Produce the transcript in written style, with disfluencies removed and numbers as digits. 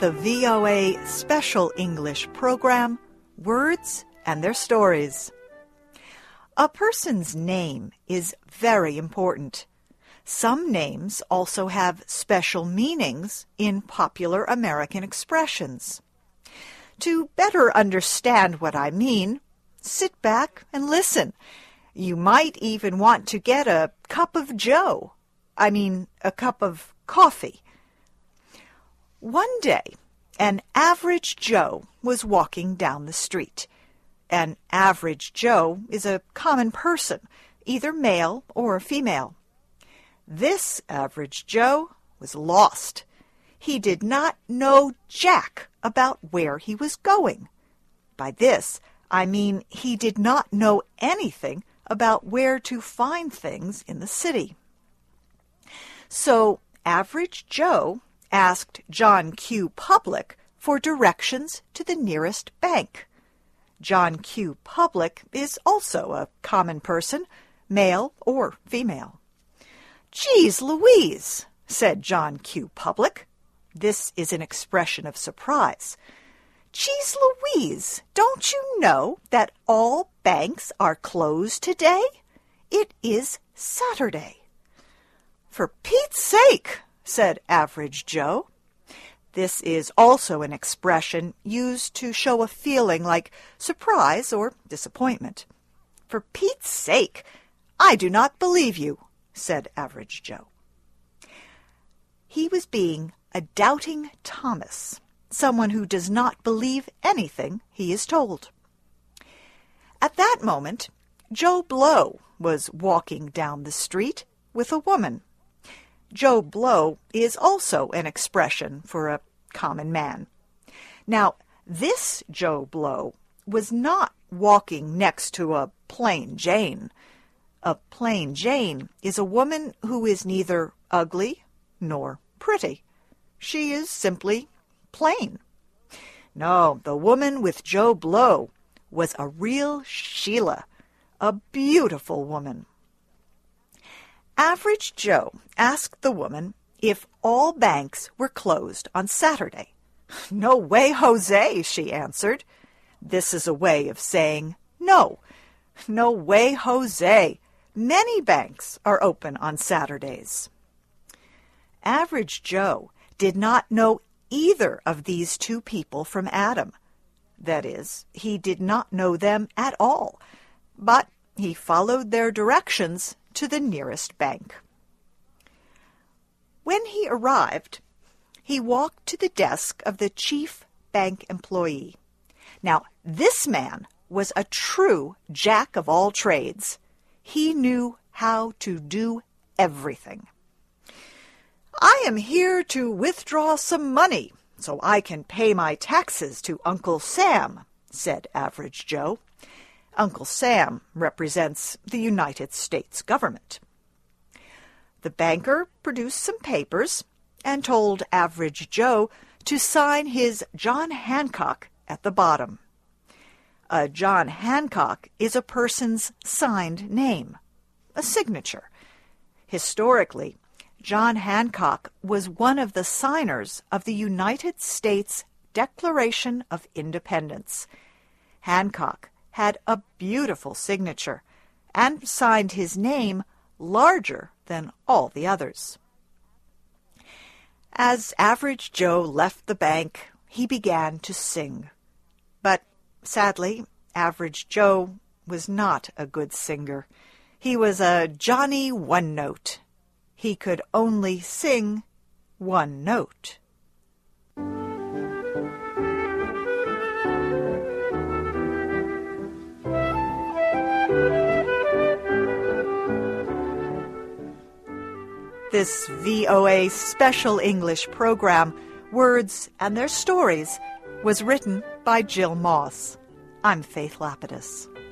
the VOA Special English program, Words and Their Stories. A person's name is very important. Some names also have special meanings in popular American expressions. To better understand what I mean, sit back and listen. You might even want to get a cup of joe. A cup of coffee. One day, an average Joe was walking down the street. An average Joe is a common person, either male or female. This average Joe was lost. He did not know jack about where he was going. By this, I mean he did not know anything about where to find things in the city. So, average Joe asked John Q. Public for directions to the nearest bank. John Q. Public is also a common person, male or female. "Geez Louise," said John Q. Public. This is an expression of surprise. "Geez Louise, don't you know that all banks are closed today? It is Saturday." "For Pete's sake," said average Joe. This is also an expression used to show a feeling like surprise or disappointment. "For Pete's sake, I do not believe you," said average Joe. He was being a doubting Thomas, someone who does not believe anything he is told. At that moment, Joe Blow was walking down the street with a woman. Joe Blow is also an expression for a common man. Now, this Joe Blow was not walking next to a plain Jane. A plain Jane is a woman who is neither ugly nor pretty. She is simply plain. No, the woman with Joe Blow was a real Sheila, a beautiful woman. Average Joe asked the woman if all banks were closed on Saturday. "No way, Jose," she answered. This is a way of saying no. No way, Jose. Many banks are open on Saturdays. Average Joe did not know either of these two people from Adam. That is, he did not know them at all, but he followed their directions to the nearest bank. When he arrived, he walked to the desk of the chief bank employee. Now, this man was a true jack of all trades. He knew how to do everything. "I am here to withdraw some money so I can pay my taxes to Uncle Sam," said average Joe. Uncle Sam represents the United States government. The banker produced some papers and told average Joe to sign his John Hancock at the bottom. A John Hancock is a person's signed name, a signature. Historically, John Hancock was one of the signers of the United States Declaration of Independence. Hancock had a beautiful signature and signed his name larger than all the others. As average Joe left the bank, he began to sing. But sadly, average Joe was not a good singer. He was a Johnny One-Note. He could only sing one note. This VOA Special English program, Words and Their Stories, was written by Jill Moss. I'm Faith Lapidus.